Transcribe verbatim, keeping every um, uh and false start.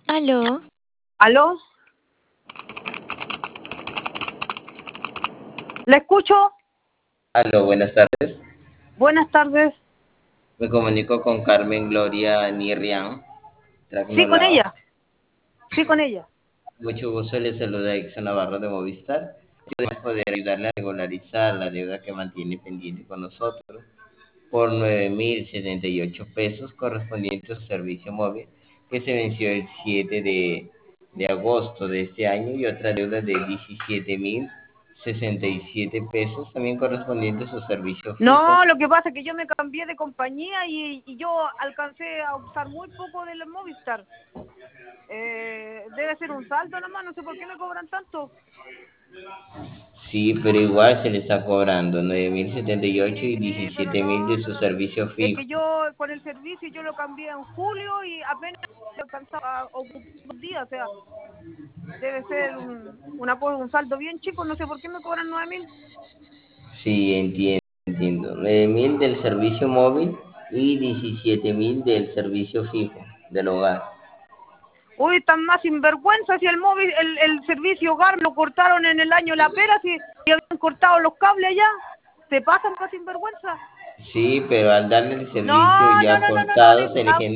¿Aló? ¿Aló? ¿La escucho? Aló, buenas tardes. Buenas tardes. Me comunico con Carmen Gloria Nirrian, Sí, con Tragnolao. ella. Sí, con ella. Mucho gusto, le saluda Exxon Navarro de Movistar. Podemos poder ayudarle a regularizar la deuda que mantiene pendiente con nosotros por nueve mil setenta y ocho pesos correspondiente a su servicio móvil que se venció el siete de, de agosto de este año, y otra deuda de diecisiete mil sesenta y siete pesos también correspondiente a su servicio fijo. No, lo que pasa es que yo me cambié de compañía y, y yo alcancé a usar muy poco del Movistar. Eh, debe ser un saldo nomás, no sé por qué me cobran tanto. Sí, pero igual se le está cobrando nueve mil setenta y ocho y Sí, pero diecisiete mil de no, su no. servicio Es fijo. que yo con el servicio yo lo cambié en julio y apenas alcanzaba a ocupar dos días, o sea, debe ser un, una, cosa- un saldo bien chico, no sé por qué me cobran nueve mil. Sí, entiendo, entiendo. nueve mil del servicio móvil y diecisiete mil del servicio fijo del hogar. Uy, están más sinvergüenza si el móvil, el, el servicio hogar lo cortaron en el año La Pera, si, si habían cortado los cables allá, se pasan más sinvergüenza. Sí, pero al darle el No, servicio no, ya no, no, no, no, cortado de- se le ah, genera